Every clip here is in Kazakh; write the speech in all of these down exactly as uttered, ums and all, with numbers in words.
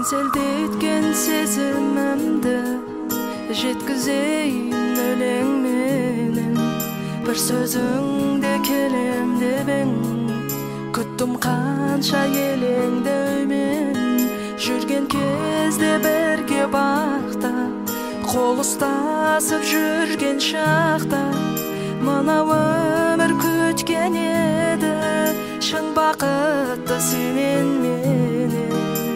селдеткен сезімімді жеткізейін өлең менен. Бір сөзіңде келем деп ең, күттім қанша елеңдеумен. Жүрген кезде бірге бақта, қол ұстасып жүрген шақта, мына өмір күткен еді шын бақытты сенен менен.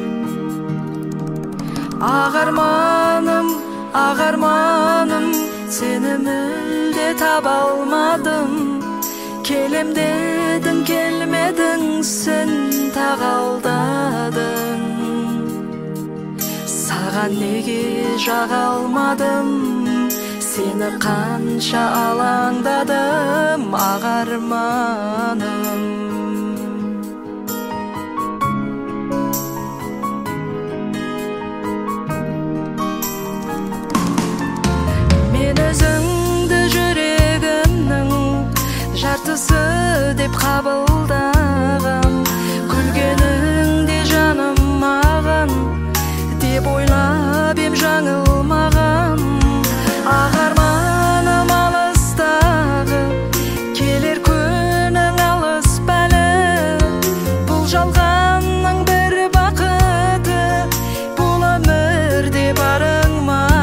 Ағарманым, ағарманым, сені мүлде таба алмадым. Келем дедің, келмедің, сен тағалдадың. Саған неге жаға алмадым, сені қанша алаңдадым, ағарманым. Мен өзіңді жүрегімнің жартысы деп қабылдағам. Күлгеніңде жаным маған деп ойлап ем, жаңылмаған. Ағарманым алыстағы, келер күнің алыс бәлі. Бұл жалғанның бір бақыты, бұл өмірде барың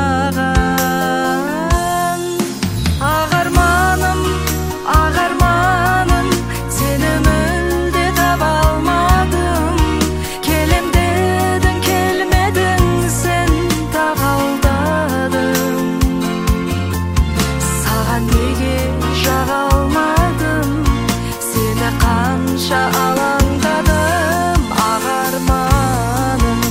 маған. Ағарманым, ағарманым, сені мүлде таба алмадым. Келем дедің, келмедің, сен тағалдадың. Саған неге жаға алмадым, сені қанша алаңдадым, ағарманым.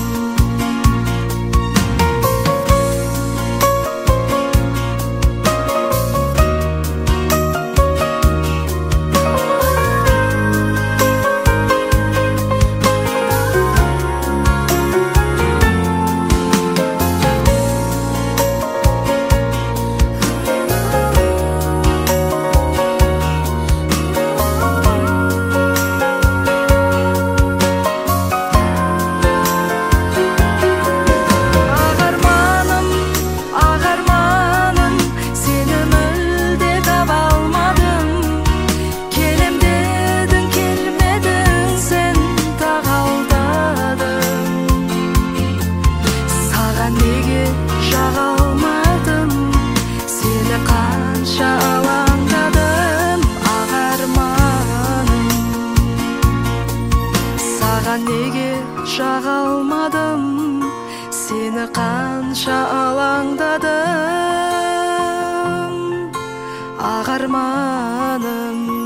Саған неге жаға алмадым, сені қанша алаңдадым, ағарманым.